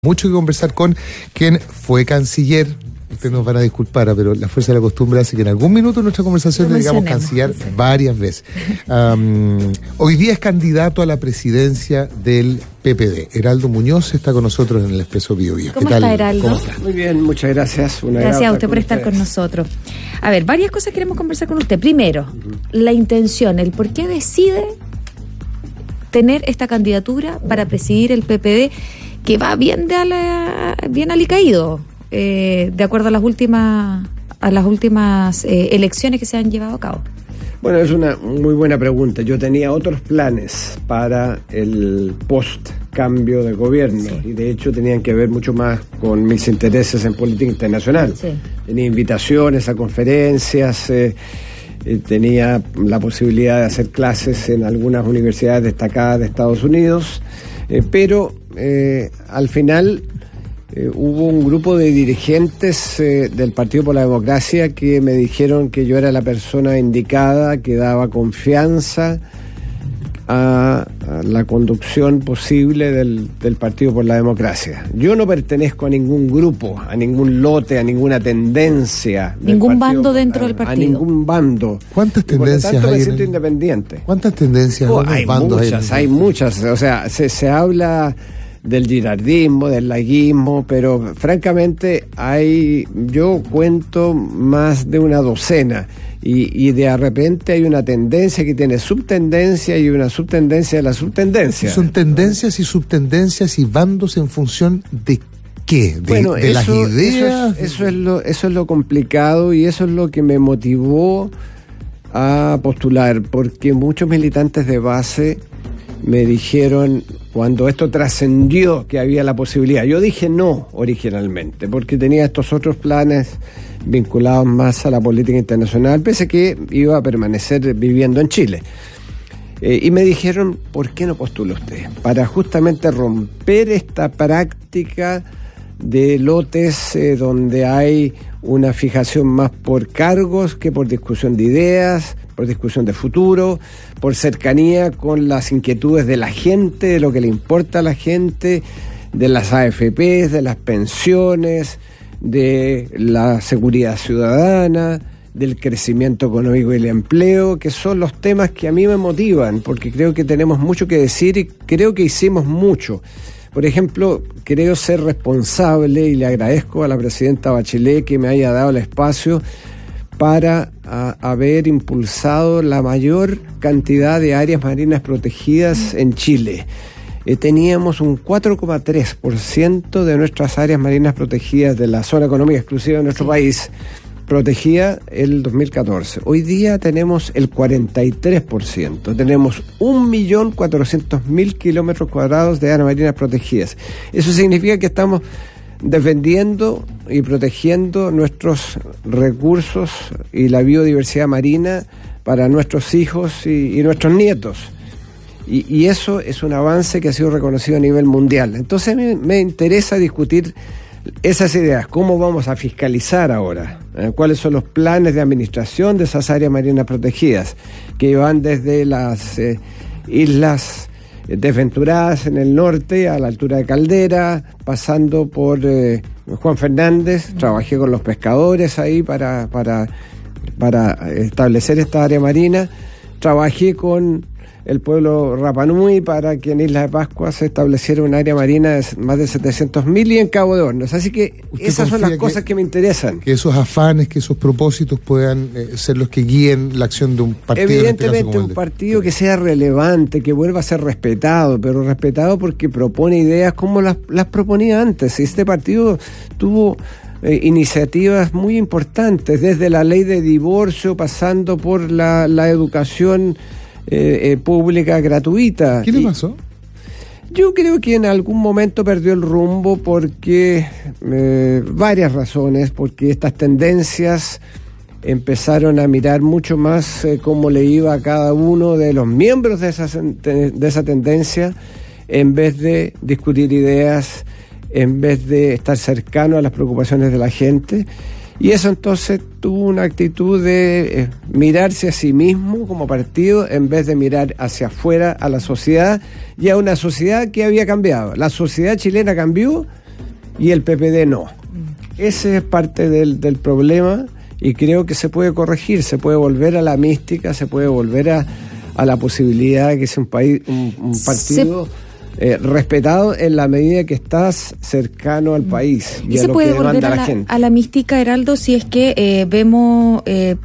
Mucho que conversar con quien fue canciller. Ustedes nos van a disculpar, pero la fuerza de la costumbre hace que en algún minuto en nuestra conversación le digamos canciller varias veces. Hoy día es candidato a la presidencia del PPD. Heraldo Muñoz está con nosotros en el Expreso Bio Bio. ¿Cómo está, Heraldo? ¿Cómo está? Muy bien, muchas gracias. Gracias a usted por estar con nosotros. A ver, varias cosas queremos conversar con usted. Primero, la intención, el por qué decide tener esta candidatura para presidir el PPD, que va bien bien alicaído, de acuerdo a las últimas elecciones que se han llevado a cabo. Bueno, es una muy buena pregunta. Yo tenía otros planes para el post-cambio de gobierno, y de hecho tenían que ver mucho más con mis intereses en política internacional. Sí. Tenía invitaciones a conferencias, tenía la posibilidad de hacer clases en algunas universidades destacadas de Estados Unidos, pero al final hubo un grupo de dirigentes del Partido por la Democracia que me dijeron que yo era la persona indicada, que daba confianza a la conducción posible del Partido por la Democracia. Yo no pertenezco a ningún grupo, a ningún lote, a ninguna tendencia. Ningún bando dentro del partido. A ningún bando. ¿Cuántas tendencias hay? Me siento independiente. ¿Cuántas tendencias hay muchas, hay muchas. O sea, se habla del girardismo, del laguismo, pero francamente yo cuento más de una docena. Y de repente hay una tendencia que tiene subtendencia y una subtendencia de la subtendencia. ¿Son tendencias y subtendencias y bandos en función de qué? ¿De las ideas? Eso es lo complicado, y eso es lo que me motivó a postular, porque muchos militantes de base me dijeron, cuando esto trascendió que había la posibilidad, yo dije no originalmente, porque tenía estos otros planes vinculados más a la política internacional, pese a que iba a permanecer viviendo en Chile. Y me dijeron, ¿por qué no postula usted? Para justamente romper esta práctica de lotes donde hay una fijación más por cargos que por discusión de ideas, por discusión de futuro, por cercanía con las inquietudes de la gente, de lo que le importa a la gente, de las AFPs, de las pensiones, de la seguridad ciudadana, del crecimiento económico y el empleo, que son los temas que a mí me motivan, porque creo que tenemos mucho que decir y creo que hicimos mucho. Por ejemplo, creo ser responsable, y le agradezco a la presidenta Bachelet que me haya dado el espacio para haber impulsado la mayor cantidad de áreas marinas protegidas en Chile. Teníamos un 4,3% de nuestras áreas marinas protegidas de la zona económica exclusiva de nuestro país, protegida el 2014. Hoy día tenemos el 43%. Tenemos 1.400.000 kilómetros cuadrados de áreas marinas protegidas. Eso significa que estamos defendiendo y protegiendo nuestros recursos y la biodiversidad marina para nuestros hijos y nuestros nietos. Y eso es un avance que ha sido reconocido a nivel mundial. Entonces me interesa discutir esas ideas. ¿Cómo vamos a fiscalizar ahora? ¿Cuáles son los planes de administración de esas áreas marinas protegidas? Que van desde las islas desventuradas en el norte, a la altura de Caldera, pasando por Juan Fernández. Trabajé con los pescadores ahí para establecer esta área marina. Trabajé con el pueblo Rapa Nui para que en Isla de Pascua se estableciera un área marina de más de 700.000 y en Cabo de Hornos. Así que esas son las cosas que me interesan. Que esos afanes, que esos propósitos puedan ser los que guíen la acción de un partido. Evidentemente un partido que sea relevante, que vuelva a ser respetado, pero respetado porque propone ideas como las proponía antes. Este partido tuvo iniciativas muy importantes, desde la ley de divorcio, pasando por la educación pública gratuita. ¿Qué le pasó? Yo creo que en algún momento perdió el rumbo porque varias razones, porque estas tendencias empezaron a mirar mucho más cómo le iba a cada uno de los miembros de esa tendencia, en vez de discutir ideas, en vez de estar cercano a las preocupaciones de la gente. Y eso entonces tuvo una actitud de mirarse a sí mismo como partido en vez de mirar hacia afuera a la sociedad y a una sociedad que había cambiado. La sociedad chilena cambió y el PPD no. Ese es parte del problema y creo que se puede corregir, se puede volver a la mística, se puede volver a la posibilidad de que sea un partido respetado en la medida que estás cercano al país y se a lo puede que demanda volver la gente. A la mística, Heraldo, si es que vemos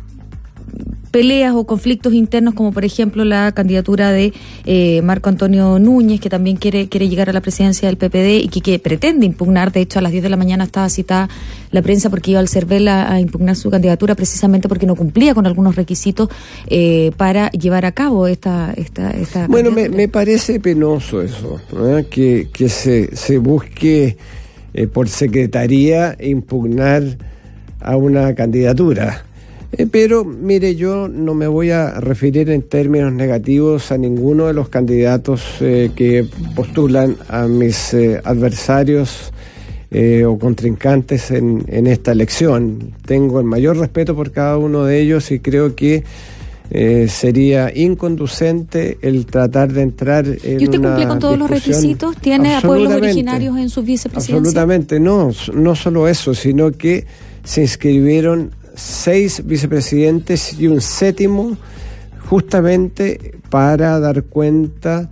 peleas o conflictos internos, como por ejemplo la candidatura de Marco Antonio Núñez, que también quiere llegar a la presidencia del PPD y que pretende impugnar. De hecho, a las 10 de la mañana estaba citada la prensa porque iba al CERVEL a impugnar su candidatura precisamente porque no cumplía con algunos requisitos para llevar a cabo esta Bueno, me parece penoso eso, ¿no? que se busque por secretaría impugnar a una candidatura. Pero, mire, yo no me voy a referir en términos negativos a ninguno de los candidatos que postulan a mis adversarios o contrincantes en esta elección. Tengo el mayor respeto por cada uno de ellos y creo que sería inconducente el tratar de entrar en. ¿Y usted cumple con todos los requisitos? ¿Tiene a pueblos originarios en su vicepresidencia? Absolutamente, no solo eso, sino que se inscribieron 6 vicepresidentes y un 7º justamente para dar cuenta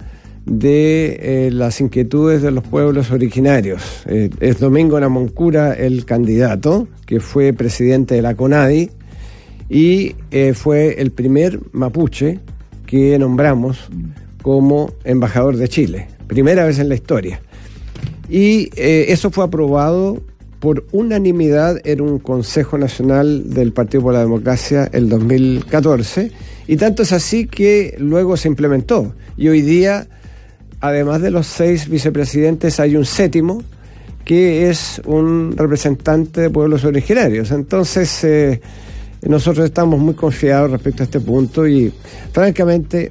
de las inquietudes de los pueblos originarios. Es Domingo Namoncura el candidato, que fue presidente de la CONADI y fue el primer mapuche que nombramos como embajador de Chile, primera vez en la historia. Y eso fue aprobado por unanimidad en un Consejo Nacional del Partido por la Democracia el 2014, y tanto es así que luego se implementó. Y hoy día, además de los 6 vicepresidentes, hay un 7º que es un representante de pueblos originarios. Entonces, nosotros estamos muy confiados respecto a este punto y, francamente,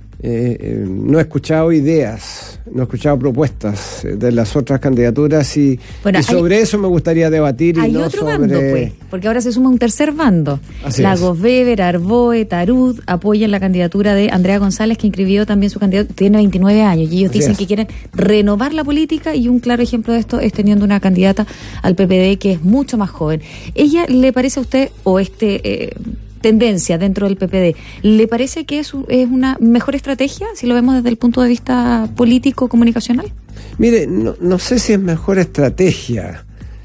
no he escuchado ideas, no he escuchado propuestas de las otras candidaturas y sobre eso me gustaría debatir. Hay otro bando, pues, porque ahora se suma un tercer bando. Lagos Weber, Arboe, Tarud apoyan la candidatura de Andrea González, que inscribió también su candidato, tiene 29 años, y ellos dicen que quieren renovar la política, y un claro ejemplo de esto es teniendo una candidata al PPD que es mucho más joven. ¿Ella le parece a usted, o tendencia dentro del PPD, le parece que es una mejor estrategia si lo vemos desde el punto de vista político-comunicacional? Mire, no sé si es mejor estrategia.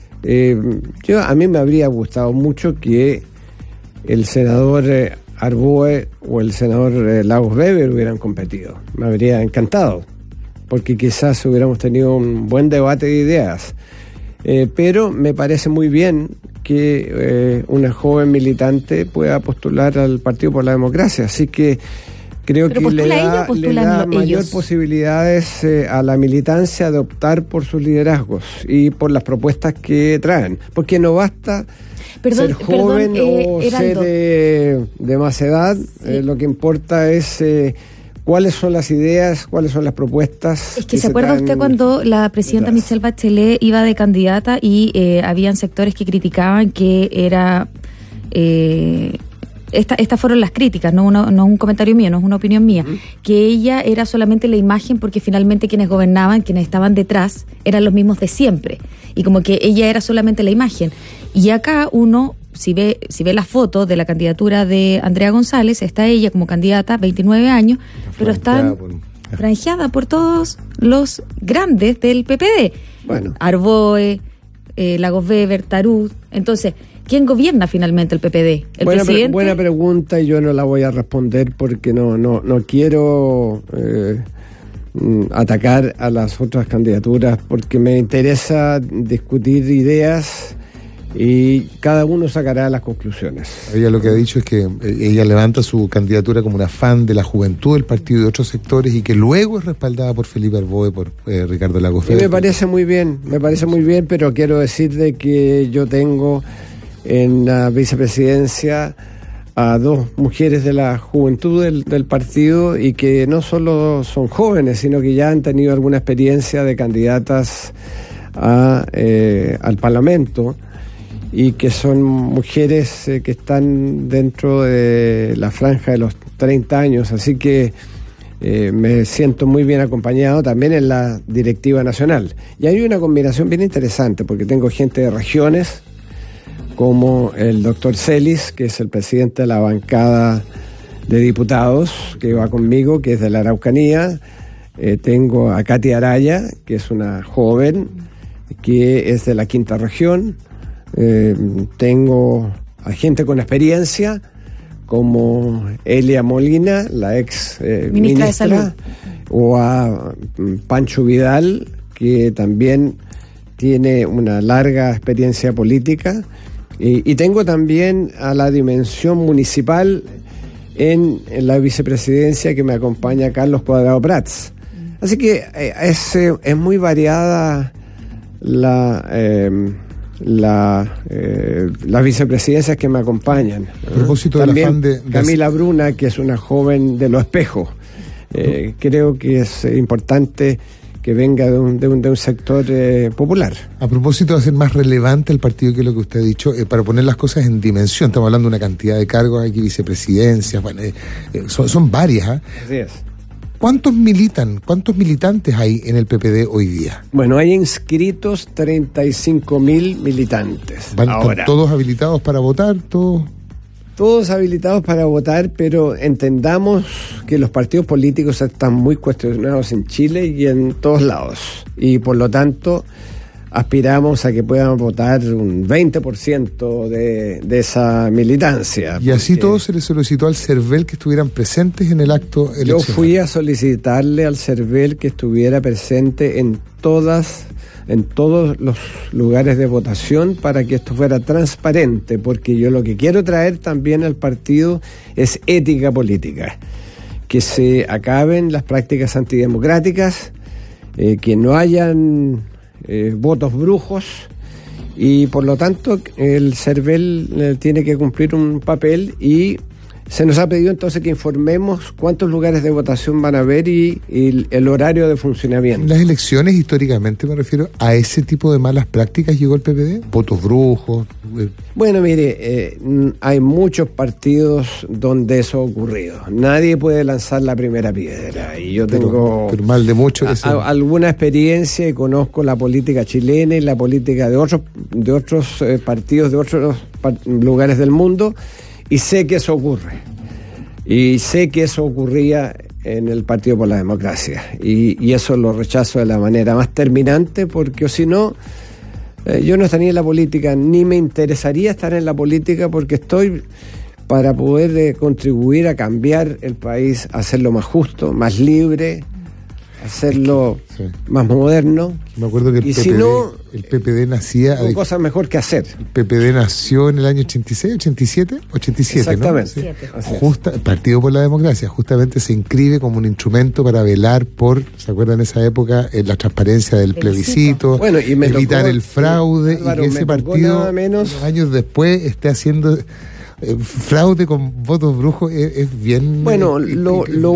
A mí me habría gustado mucho que el senador Arboe o el senador Lagos Weber hubieran competido. Me habría encantado, porque quizás hubiéramos tenido un buen debate de ideas. Pero me parece muy bien que una joven militante pueda postular al Partido por la Democracia, así que creo que le da mayor posibilidades a la militancia de optar por sus liderazgos y por las propuestas que traen, porque no basta ser joven o ser de más edad, lo que importa es ¿cuáles son las ideas? ¿Cuáles son las propuestas? Es que se acuerda usted cuando la presidenta Michelle Bachelet iba de candidata y habían sectores que criticaban que era... Estas fueron las críticas, no un comentario mío, no es una opinión mía, que ella era solamente la imagen porque finalmente quienes gobernaban, quienes estaban detrás, eran los mismos de siempre. Y como que ella era solamente la imagen. Y acá uno... Si ve la foto de la candidatura de Andrea González, está ella como candidata, 29 años, pero está franjeada por todos los grandes del PPD. Bueno. Arboe, Lagos Weber, Tarud. Entonces, ¿quién gobierna finalmente el PPD? ¿El presidente? Buena pregunta, y yo no la voy a responder porque no quiero atacar a las otras candidaturas, porque me interesa discutir ideas y cada uno sacará las conclusiones. Ella lo que ha dicho es que ella levanta su candidatura como una fan de la juventud del partido y de otros sectores, y que luego es respaldada por Felipe Arboe, por Ricardo Lagos Weber. Me parece muy bien, pero quiero decir de que yo tengo en la vicepresidencia a 2 mujeres de la juventud del partido, y que no solo son jóvenes, sino que ya han tenido alguna experiencia de candidatas al Parlamento, y que son mujeres que están dentro de la franja de los 30 años, así que me siento muy bien acompañado también en la directiva nacional. Y hay una combinación bien interesante, porque tengo gente de regiones, como el doctor Celis, que es el presidente de la bancada de diputados, que va conmigo, que es de la Araucanía. Tengo a Katy Araya, que es una joven, que es de la quinta región. Tengo a gente con experiencia, como Elia Molina, la ex ministra de Salud, o a Pancho Vidal, que también tiene una larga experiencia política, y tengo también a la dimensión municipal en la vicepresidencia, que me acompaña Carlos Cuadrado Prats. Así que es muy variada las vicepresidencias que me acompañan. A propósito también del afán de Camila Bruna, que es una joven de Los Espejos. Creo que es importante que venga de un sector popular. A propósito de hacer más relevante el partido, que es lo que usted ha dicho, para poner las cosas en dimensión, estamos hablando de una cantidad de cargos, aquí vicepresidencias, bueno, son varias. Así es. ¿Cuántos militantes hay en el PPD hoy día? Bueno, hay inscritos 35.000 militantes. ¿Están todos habilitados para votar? Todos habilitados para votar, pero entendamos que los partidos políticos están muy cuestionados en Chile y en todos lados. Y por lo tanto, aspiramos a que puedan votar un 20% de esa militancia. Y así todo se le solicitó al CERVEL que estuvieran presentes en el acto electoral. Yo fui a solicitarle al CERVEL que estuviera presente en todos los lugares de votación, para que esto fuera transparente, porque yo lo que quiero traer también al partido es ética política, que se acaben las prácticas antidemocráticas, que no hayan votos brujos, y por lo tanto el CERVEL tiene que cumplir un papel, y se nos ha pedido entonces que informemos cuántos lugares de votación van a haber y el horario de funcionamiento. En las elecciones, históricamente, me refiero a ese tipo de malas prácticas, llegó el PPD, votos brujos. Bueno, mire, hay muchos partidos donde eso ha ocurrido. Nadie puede lanzar la primera piedra, y yo tengo pero mal de mucho alguna experiencia, y conozco la política chilena y la política de otros partidos de otros lugares del mundo, y sé que eso ocurre. Y sé que eso ocurría en el Partido por la Democracia. Y eso lo rechazo de la manera más terminante, porque si no, yo no estaría en la política, ni me interesaría estar en la política, porque estoy para poder contribuir a cambiar el país, a hacerlo más justo, más libre, hacerlo más moderno. Me acuerdo que el PPD nacía... Con cosas mejor que hacer. El PPD nació en el año 86, 87, exactamente, ¿no? Sí. Partido por la Democracia, justamente se inscribe como un instrumento para velar por, ¿se acuerdan de esa época? La transparencia del plebiscito, bueno, y evitar el fraude, Álvaro, y que ese partido, unos años después, esté haciendo... fraude con votos brujos es bien... Bueno, lo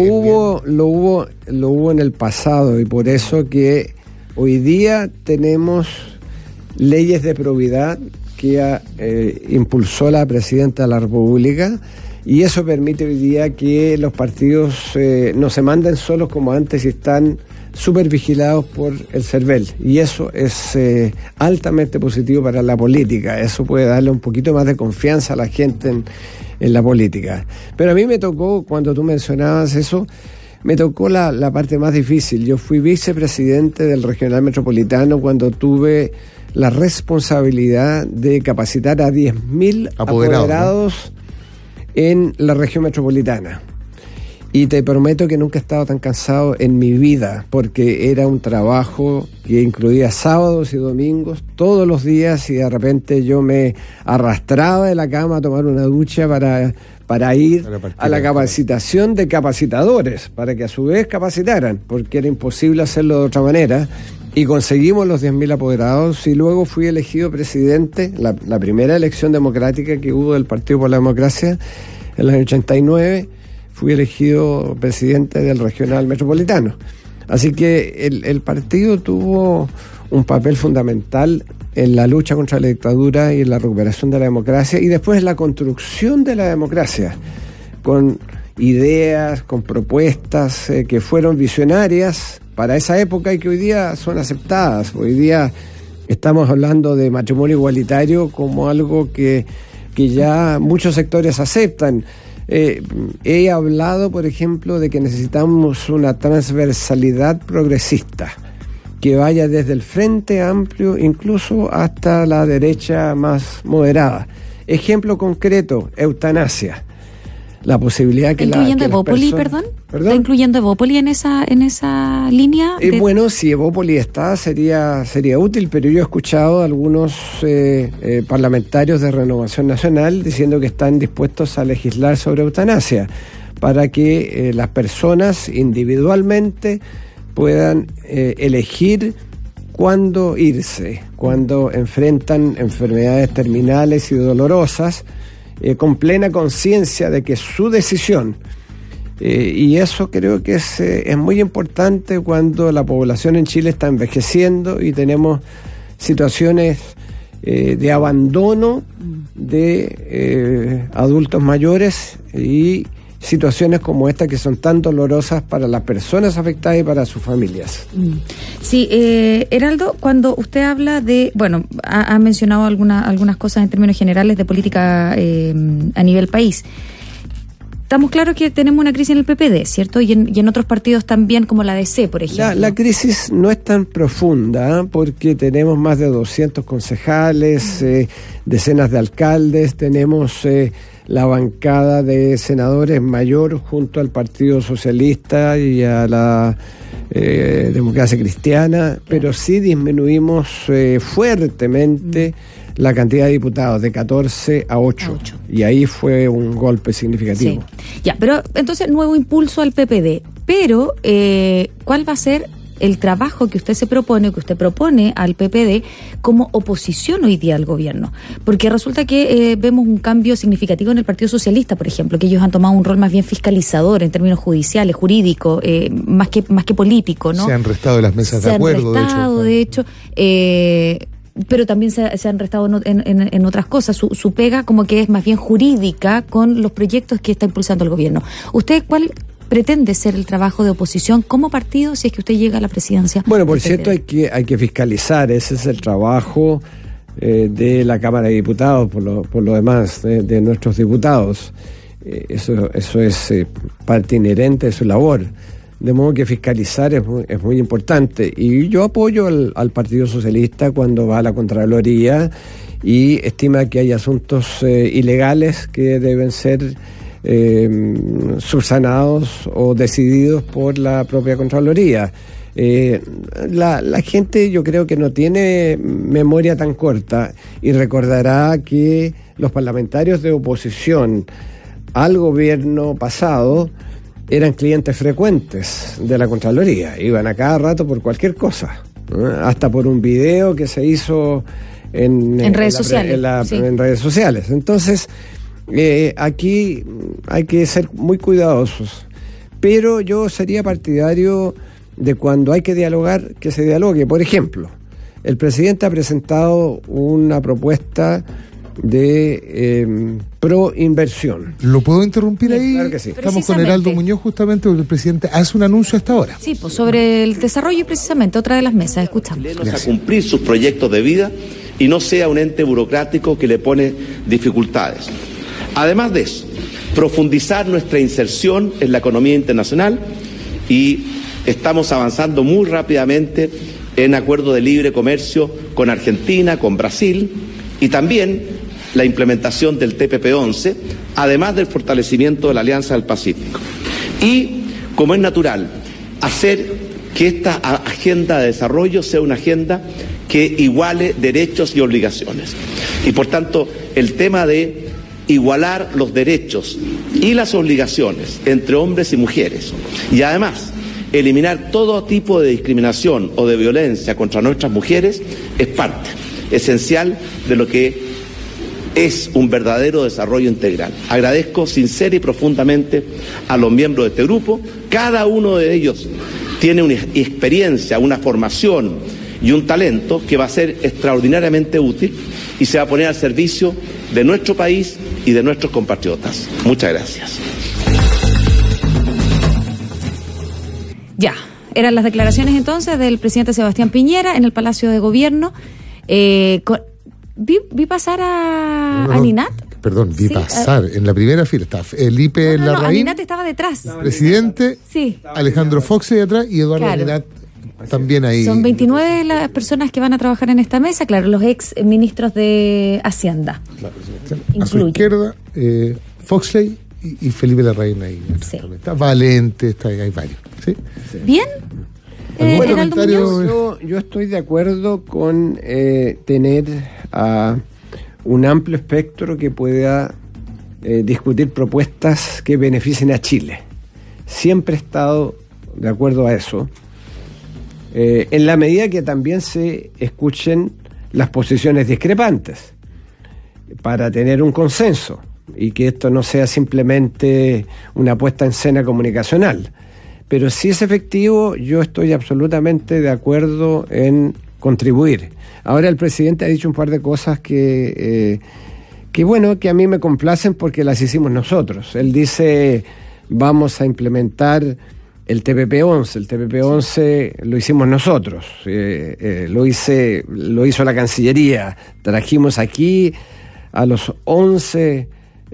hubo en el pasado, y por eso que hoy día tenemos leyes de probidad que impulsó la presidenta de la República, y eso permite hoy día que los partidos no se manden solos como antes, y están súper vigilados por el CERVEL, y eso es altamente positivo para la política. Eso puede darle un poquito más de confianza a la gente en la política. Pero a mí me tocó, cuando tú mencionabas eso, me tocó la parte más difícil. Yo fui vicepresidente del Regional Metropolitano cuando tuve la responsabilidad de capacitar a 10.000 apoderados, ¿no?, en la región metropolitana. Y te prometo que nunca he estado tan cansado en mi vida, porque era un trabajo que incluía sábados y domingos, todos los días, y de repente yo me arrastraba de la cama a tomar una ducha para ir a la capacitación de capacitadores, para que a su vez capacitaran, porque era imposible hacerlo de otra manera. Y conseguimos los 10.000 apoderados, y luego fui elegido presidente, la primera elección democrática que hubo del Partido por la Democracia en el año 89, fui elegido presidente del Regional Metropolitano. Así que el partido tuvo un papel fundamental en la lucha contra la dictadura y en la recuperación de la democracia, y después en la construcción de la democracia, con ideas, con propuestas que fueron visionarias para esa época y que hoy día son aceptadas. Hoy día estamos hablando de matrimonio igualitario como algo que ya muchos sectores aceptan. He hablado, por ejemplo, de que necesitamos una transversalidad progresista que vaya desde el Frente Amplio incluso hasta la derecha más moderada. Ejemplo concreto, eutanasia. La posibilidad que ¿Incluyendo Evópoli, perdón? ¿Está incluyendo Evópoli en esa línea? Bueno, si Evópoli está, sería útil, pero yo he escuchado a algunos parlamentarios de Renovación Nacional diciendo que están dispuestos a legislar sobre eutanasia para que las personas individualmente puedan elegir cuándo irse, cuando enfrentan enfermedades terminales y dolorosas, con plena conciencia de que es su decisión. Y eso creo que es muy importante cuando la población en Chile está envejeciendo y tenemos situaciones de abandono de adultos mayores y situaciones como esta que son tan dolorosas para las personas afectadas y para sus familias. Sí, Heraldo, cuando usted habla de, bueno, ha mencionado algunas cosas en términos generales de política a nivel país. Estamos claros que tenemos una crisis en el PPD, ¿cierto? Y en otros partidos también, como la DC, por ejemplo. La crisis no es tan profunda, porque tenemos más de 200 concejales, decenas de alcaldes, tenemos la bancada de senadores mayor junto al Partido Socialista y a la Democracia Cristiana, pero sí disminuimos fuertemente la cantidad de diputados, de 14 a 8. Y ahí fue un golpe significativo. Sí. Ya, pero entonces nuevo impulso al PPD. Pero, ¿cuál va a ser el trabajo que usted se propone, que usted propone al PPD como oposición hoy día al gobierno? Porque resulta que vemos un cambio significativo en el Partido Socialista, por ejemplo, que ellos han tomado un rol más bien fiscalizador en términos judiciales, jurídicos, más que político, ¿no? Se han restado de las mesas de acuerdo, de hecho. Pero también se han restado en otras cosas. Su pega como que es más bien jurídica con los proyectos que está impulsando el gobierno. ¿Usted cuál pretende ser el trabajo de oposición como partido si es que usted llega a la presidencia? Bueno, por cierto, hay que fiscalizar. Ese es el trabajo de la Cámara de Diputados, por lo demás, de nuestros diputados. Eso es parte inherente de su labor. De modo que fiscalizar es muy importante. Y yo apoyo al Partido Socialista cuando va a la Contraloría y estima que hay asuntos ilegales que deben ser subsanados o decididos por la propia Contraloría. La gente, yo creo que no tiene memoria tan corta y recordará que los parlamentarios de oposición al gobierno pasado eran clientes frecuentes de la Contraloría, iban a cada rato por cualquier cosa, ¿no? Hasta por un video que se hizo en redes sociales. En redes sociales. Entonces, aquí hay que ser muy cuidadosos, pero yo sería partidario de cuando hay que dialogar, que se dialogue. Por ejemplo, el presidente ha presentado una propuesta de pro-inversión. ¿Lo puedo interrumpir ahí? Claro que sí. Estamos con Heraldo Muñoz justamente porque el presidente hace un anuncio hasta ahora. Sí, pues sobre el desarrollo y precisamente otra de las mesas. Escuchamos. A cumplir sus proyectos de vida y no sea un ente burocrático que le pone dificultades. Además de eso, profundizar nuestra inserción en la economía internacional y estamos avanzando muy rápidamente en acuerdos de libre comercio con Argentina, con Brasil y también la implementación del TPP-11, además del fortalecimiento de la Alianza del Pacífico. Y, como es natural, hacer que esta agenda de desarrollo sea una agenda que iguale derechos y obligaciones. Y, por tanto, el tema de igualar los derechos y las obligaciones entre hombres y mujeres, y además eliminar todo tipo de discriminación o de violencia contra nuestras mujeres, es parte esencial de lo que es un verdadero desarrollo integral. Agradezco sincera y profundamente a los miembros de este grupo. Cada uno de ellos tiene una experiencia, una formación y un talento que va a ser extraordinariamente útil y se va a poner al servicio de nuestro país y de nuestros compatriotas. Muchas gracias. Ya, eran las declaraciones entonces del presidente Sebastián Piñera en el Palacio de Gobierno. Vi pasar a Ninat. Perdón, vi pasar en la primera fila. Está Felipe Larraín. Ninat estaba detrás. Presidente, sí. Alejandro Fox de atrás y Eduardo Ninat también ahí. Son 29 las personas que van a trabajar en esta mesa, claro, los ex ministros de Hacienda. A su izquierda, Foxley y Felipe Larraín ahí. Sí. Está Valente, hay varios. ¿Sí? ¿Bien? Yo estoy de acuerdo con tener un amplio espectro que pueda discutir propuestas que beneficien a Chile. Siempre he estado de acuerdo a eso, en la medida que también se escuchen las posiciones discrepantes para tener un consenso y que esto no sea simplemente una puesta en escena comunicacional. Pero si es efectivo, yo estoy absolutamente de acuerdo en contribuir. Ahora el presidente ha dicho un par de cosas que a mí me complacen porque las hicimos nosotros. Él dice, vamos a implementar el TPP-11. El TPP-11 lo hicimos nosotros, lo hizo la Cancillería. Trajimos aquí a los 11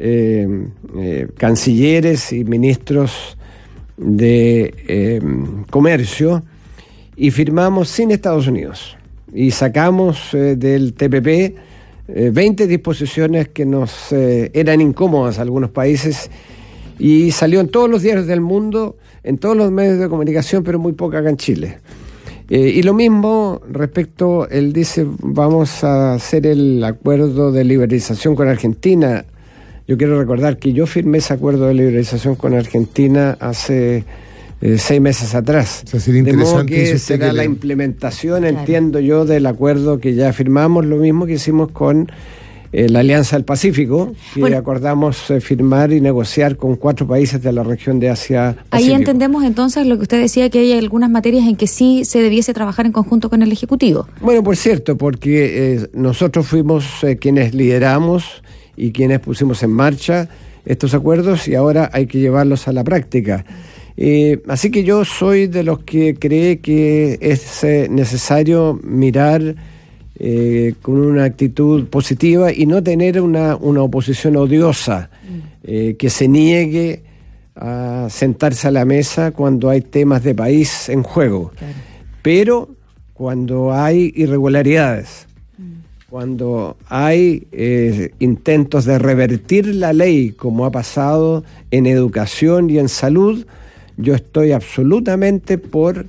cancilleres y ministros de comercio y firmamos sin Estados Unidos y sacamos del TPP 20 disposiciones que nos eran incómodas a algunos países y salió en todos los diarios del mundo, en todos los medios de comunicación, pero muy poca acá en Chile. Y lo mismo respecto, él dice, vamos a hacer el acuerdo de liberalización con Argentina. Yo quiero recordar que yo firmé ese acuerdo de liberalización con Argentina hace 6 meses atrás. O sea, sería interesante. De modo que será la implementación, entiendo yo, del acuerdo que ya firmamos, lo mismo que hicimos con la Alianza del Pacífico, que acordamos firmar y negociar con 4 países de la región de Asia-Pacífico. Ahí entendemos entonces lo que usted decía, que hay algunas materias en que sí se debiese trabajar en conjunto con el Ejecutivo. Bueno, por cierto, porque nosotros fuimos quienes lideramos y quienes pusimos en marcha estos acuerdos y ahora hay que llevarlos a la práctica. Así que yo soy de los que cree que es necesario mirar con una actitud positiva y no tener una oposición odiosa que se niegue a sentarse a la mesa cuando hay temas de país en juego. Claro. Pero cuando hay irregularidades, cuando hay intentos de revertir la ley, como ha pasado en educación y en salud, yo estoy absolutamente por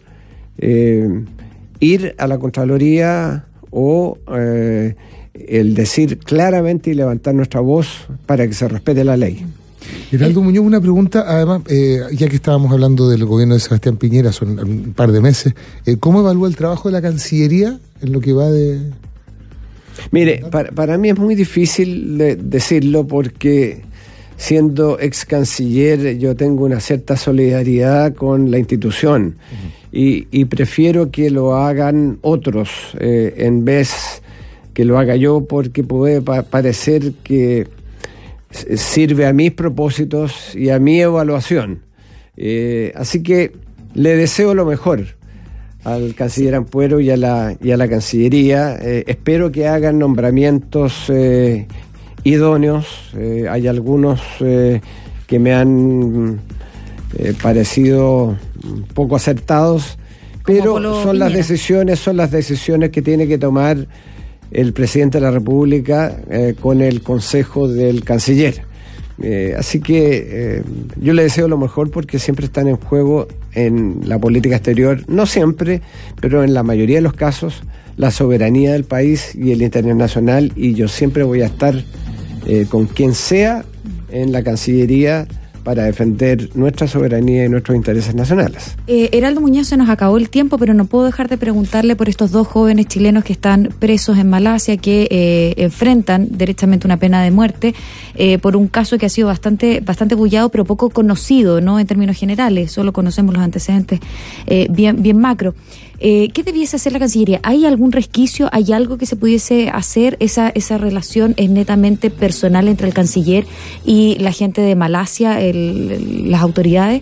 ir a la Contraloría o el decir claramente y levantar nuestra voz para que se respete la ley. Heraldo Muñoz, una pregunta, además, ya que estábamos hablando del gobierno de Sebastián Piñera, son un par de meses, ¿cómo evalúa el trabajo de la Cancillería en lo que va de...? Mire, para mí es muy difícil decirlo porque siendo ex canciller yo tengo una cierta solidaridad con la institución y prefiero que lo hagan otros en vez que lo haga yo, porque puede parecer que sirve a mis propósitos y a mi evaluación. Así que le deseo lo mejor al canciller Ampuero y a la Cancillería. Espero que hagan nombramientos idóneos. Hay algunos que me han parecido poco acertados, pero son las decisiones que tiene que tomar el presidente de la República con el consejo del canciller. Así que yo le deseo lo mejor porque siempre están en juego en la política exterior, no siempre, pero en la mayoría de los casos, la soberanía del país y el interés nacional, y yo siempre voy a estar con quien sea en la Cancillería para defender nuestra soberanía y nuestros intereses nacionales. Heraldo Muñoz, se nos acabó el tiempo, pero no puedo dejar de preguntarle por estos 2 jóvenes chilenos que están presos en Malasia, que enfrentan derechamente una pena de muerte por un caso que ha sido bastante bullado, pero poco conocido, ¿no? En términos generales, solo conocemos los antecedentes bien macro. ¿Qué debiese hacer la Cancillería? ¿Hay algún resquicio? ¿Hay algo que se pudiese hacer? ¿Esa relación es netamente personal entre el canciller y la gente de Malasia, las autoridades?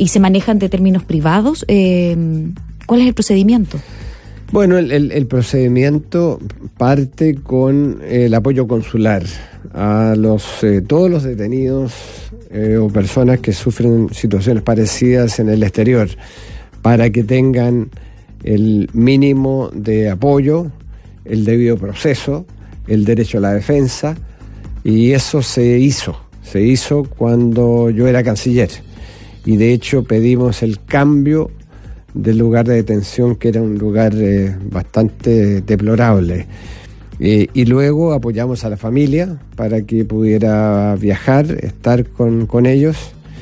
y se manejan de términos privados. ¿Cuál es el procedimiento? Bueno, el procedimiento parte con el apoyo consular a todos los detenidos o personas que sufren situaciones parecidas en el exterior, para que tengan el mínimo de apoyo, el debido proceso, el derecho a la defensa, y eso se hizo cuando yo era canciller, y de hecho pedimos el cambio del lugar de detención, que era un lugar bastante deplorable, y luego apoyamos a la familia para que pudiera viajar, estar con ellos,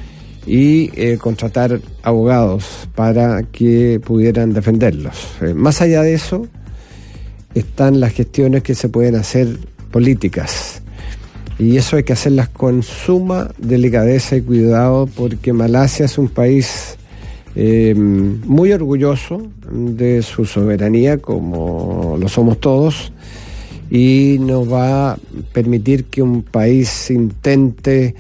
y contratar abogados para que pudieran defenderlos. Más allá de eso están las gestiones que se pueden hacer políticas, y eso hay que hacerlas con suma delicadeza y cuidado, porque Malasia es un país muy orgulloso de su soberanía, como lo somos todos, y no va a permitir que un país intente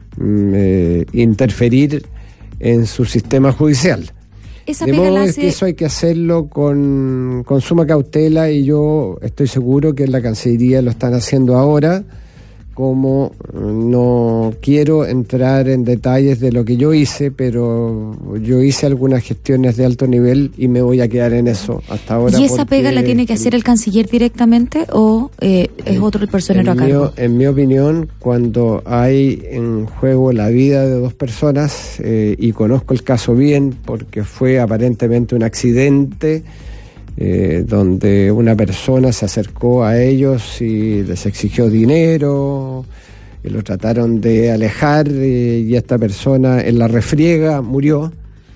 interferir en su sistema judicial. De modo que eso hay que hacerlo con suma cautela, y yo estoy seguro que en la Cancillería lo están haciendo ahora. Como no quiero entrar en detalles de lo que yo hice, pero yo hice algunas gestiones de alto nivel y me voy a quedar en eso hasta ahora. ¿Y esa pega la tiene que hacer el canciller directamente o es otro el personero a cargo? En mi opinión, cuando hay en juego la vida de dos personas, y conozco el caso bien porque fue aparentemente un accidente, donde una persona se acercó a ellos y les exigió dinero, y lo trataron de alejar, y esta persona en la refriega murió.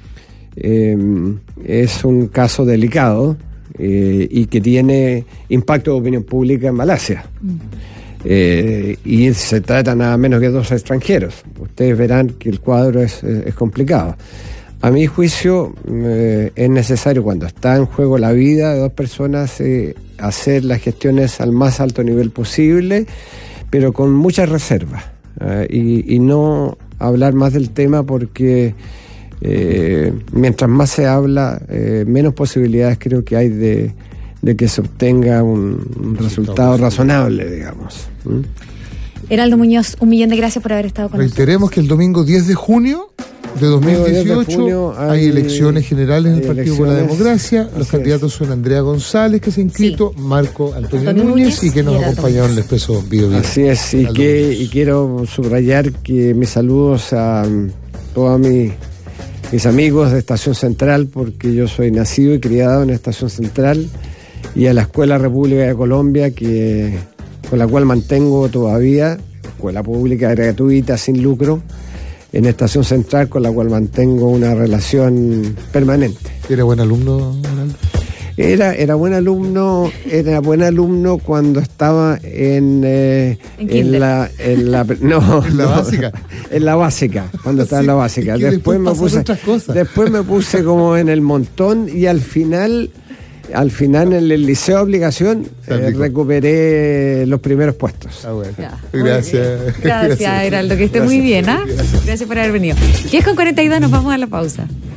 Es un caso delicado y que tiene impacto de opinión pública en Malasia. Y se trata nada menos que de dos extranjeros. Ustedes verán que el cuadro es complicado. A mi juicio, es necesario, cuando está en juego la vida de dos personas, hacer las gestiones al más alto nivel posible, pero con mucha reserva, y no hablar más del tema, porque mientras más se habla, menos posibilidades creo que hay de que se obtenga un resultado razonable, digamos. Heraldo Muñoz, 1.000.000 de gracias por haber estado con nosotros. Reiteremos que el domingo 10 de junio de 2018 hay elecciones generales en el Partido por la Democracia. Los candidatos son Andrea González, que se ha inscrito, Marco Antonio Núñez, y que nos acompañó en el Expreso Bio Bio. Así es, y quiero subrayar que mis saludos a todos mis amigos de Estación Central, porque yo soy nacido y criado en Estación Central, y a la Escuela República de Colombia, con la cual mantengo todavía, escuela pública gratuita, sin lucro, en Estación Central, con la cual mantengo una relación permanente. ¿Era buen alumno, Heraldo? Era buen alumno cuando estaba en la básica. En la básica, cuando estaba en la básica. Después me puse como en el montón, y al final en el liceo de obligación recuperé los primeros puestos. Bueno. Gracias. Gracias, Heraldo, que esté muy bien. Gracias por haber venido. 10:42, nos vamos a la pausa.